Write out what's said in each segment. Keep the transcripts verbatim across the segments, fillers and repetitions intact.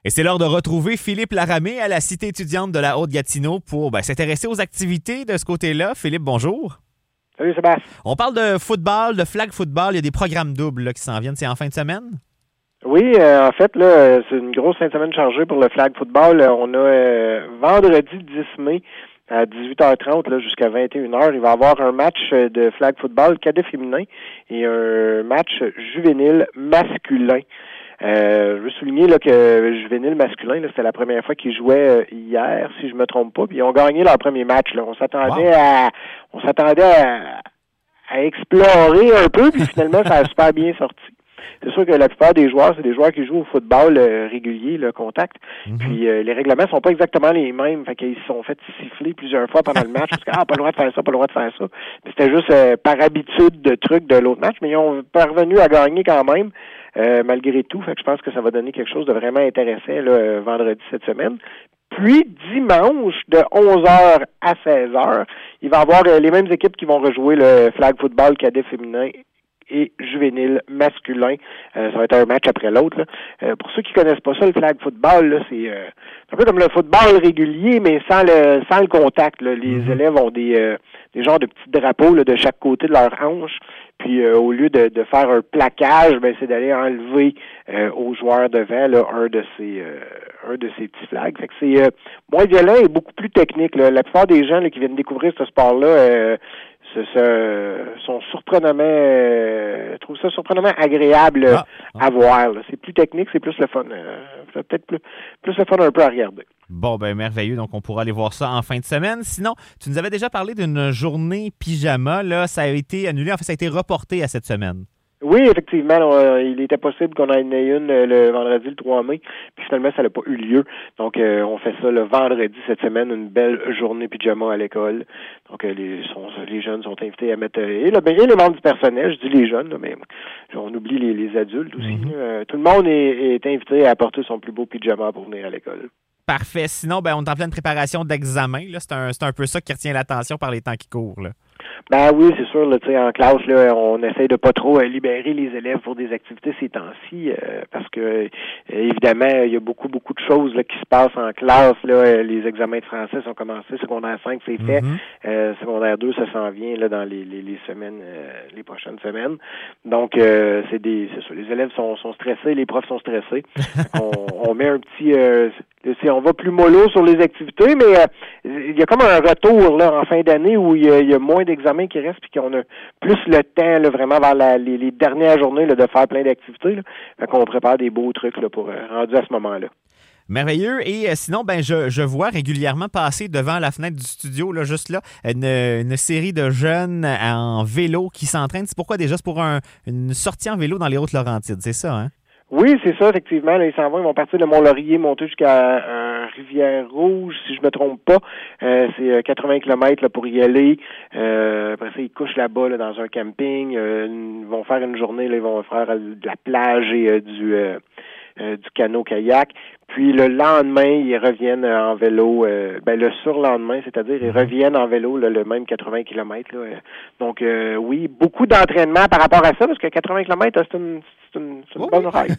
Et c'est l'heure de retrouver Philippe Laramé à la Cité étudiante de la Haute-Gatineau pour ben, s'intéresser aux activités de ce côté-là. Philippe, bonjour. Salut Sébastien. On parle de football, de flag football. Il y a des programmes doubles là, qui s'en viennent. C'est en fin de semaine? Oui, euh, en fait, là, c'est une grosse fin de semaine chargée pour le flag football. On a euh, vendredi dix mai à dix-huit heures trente là, jusqu'à vingt et une heures. Il va y avoir un match de flag football cadet féminin et un match juvénile masculin. Euh, je veux souligner là, que juvénile masculin, là, c'était la première fois qu'ils jouaient euh, hier, si je me trompe pas, puis ils ont gagné leur premier match. Là. On s'attendait wow. à on s'attendait à, à explorer un peu, puis finalement, ça a super bien sorti. C'est sûr que la plupart des joueurs, c'est des joueurs qui jouent au football euh, régulier, le contact. Mm-hmm. Puis euh, les règlements sont pas exactement les mêmes. Fait qu'ils se sont fait siffler plusieurs fois pendant le match. Parce que, ah, pas le droit de faire ça, pas le droit de faire ça. Puis c'était juste euh, par habitude de trucs de l'autre match. Mais ils ont parvenu à gagner quand même, euh, malgré tout. Fait que je pense que ça va donner quelque chose de vraiment intéressant là, euh, vendredi cette semaine. Puis, dimanche, de onze heures à seize heures, il va y avoir euh, les mêmes équipes qui vont rejouer le flag football cadet féminin et juvénile masculin. Euh, ça va être un match après l'autre. Là. Euh, pour ceux qui connaissent pas ça, le flag football, là, c'est euh, un peu comme le football régulier, mais sans le sans le contact. Là. Les mm-hmm. élèves ont des euh, des genres de petits drapeaux là, de chaque côté de leur hanche. Puis euh, au lieu de, de faire un plaquage, ben c'est d'aller enlever euh, aux joueurs devant là, un de ces euh, un de ces petits flags. Fait que c'est euh, moins violent et beaucoup plus technique. Là. La plupart des gens là, qui viennent découvrir ce sport-là euh, Ce, ce, sont surprenamment euh, trouve ça surprenamment agréable ah, ah. à voir. Là. C'est plus technique, c'est plus le fun. Euh, peut-être plus, plus le fun un peu à regarder. Bon, ben merveilleux. Donc, on pourra aller voir ça en fin de semaine. Sinon, tu nous avais déjà parlé d'une journée pyjama. Là, ça a été annulé. En fait, ça a été reporté à cette semaine. Oui, effectivement, on, il était possible qu'on en ait une le vendredi le trois mai, puis finalement, ça n'a pas eu lieu. Donc, euh, on fait ça le vendredi cette semaine, une belle journée pyjama à l'école. Donc, euh, les, sont, les jeunes sont invités à mettre... Euh, et, là, ben, et les membres du personnel, je dis les jeunes, là, mais on oublie les, les adultes aussi. Mm-hmm. Euh, tout le monde est, est invité à apporter son plus beau pyjama pour venir à l'école. Parfait. Sinon, ben, on est en pleine préparation d'examen. Là. C'est, un, c'est un peu ça qui retient l'attention par les temps qui courent, là. Ben oui, c'est sûr, là, tu sais, en classe, là, on essaie de pas trop euh, libérer les élèves pour des activités ces temps-ci, euh, parce que euh, évidemment, il y a beaucoup, beaucoup de choses là, qui se passent en classe. Là, les examens de français sont commencés, secondaire cinq, c'est fait. Mm-hmm. Euh, secondaire deux, ça s'en vient là, dans les, les, les semaines, euh, les prochaines semaines. Donc, euh, c'est des c'est ça, les élèves sont, sont stressés, les profs sont stressés. on, on met un petit euh, on va plus mollo sur les activités, mais euh, il y a comme un retour là en fin d'année où il y a, il y a moins d'examens qui restent, puis qu'on a plus le temps là, vraiment vers la, les, les dernières journées là, de faire plein d'activités. Là. Fait qu'on prépare des beaux trucs là, pour euh, rendu à ce moment-là. Merveilleux. Et euh, sinon, ben je, je vois régulièrement passer devant la fenêtre du studio, là, juste là, une, une série de jeunes en vélo qui s'entraînent. C'est pourquoi déjà? C'est pour un, une sortie en vélo dans les Hautes-Laurentides, c'est ça, hein? Oui, c'est ça, effectivement. Là, ils s'en vont, ils vont partir de Mont-Laurier, monter jusqu'à euh, Rivière-Rouge, si je me trompe pas. Euh, c'est quatre-vingts kilomètres là, pour y aller. Euh, après ça, ils couchent là-bas là, dans un camping. Euh, ils vont faire une journée, là, ils vont faire euh, de la plage et euh, du euh, euh, du canot-kayak. Puis le lendemain, ils reviennent euh, en vélo. Euh, ben le surlendemain, c'est-à-dire ils reviennent en vélo là, le même quatre-vingts kilomètres. Là, euh. Donc euh, oui, beaucoup d'entraînement par rapport à ça, parce que quatre-vingts kilomètres, c'est une C'est une, c'est une oui. bonne ride.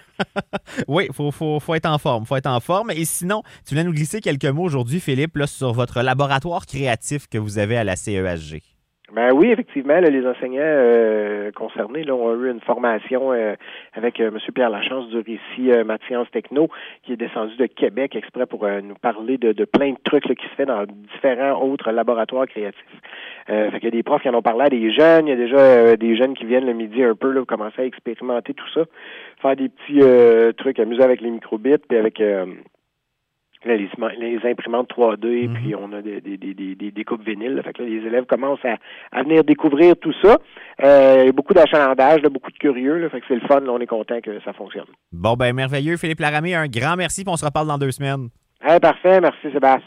Oui, il faut, faut, faut être en forme. faut être en forme. Et sinon, tu viens nous glisser quelques mots aujourd'hui, Philippe, là, sur votre laboratoire créatif que vous avez à la C E H G. Ben oui, effectivement, là, les enseignants euh, concernés là, ont eu une formation euh, avec euh, M. Pierre Lachance du Récit euh, Maths Techno, qui est descendu de Québec exprès pour euh, nous parler de, de plein de trucs là, qui se fait dans différents autres laboratoires créatifs. Euh, fait qu'il y a des profs qui en ont parlé à des jeunes, il y a déjà euh, des jeunes qui viennent le midi un peu là, commencer à expérimenter tout ça, faire des petits euh, trucs, amuser avec les microbits, puis avec euh, Là, les, les imprimantes trois D, mm-hmm. puis on a des, des, des, des, des coupes vinyles. Fait que là, les élèves commencent à, à venir découvrir tout ça. Euh, il y a beaucoup d'achalandage, là, beaucoup de curieux. Là, fait que c'est le fun. Là, on est content que ça fonctionne. Bon, ben merveilleux. Philippe Laramé, un grand merci, puis on se reparle dans deux semaines. Hey, parfait. Merci, Sébastien.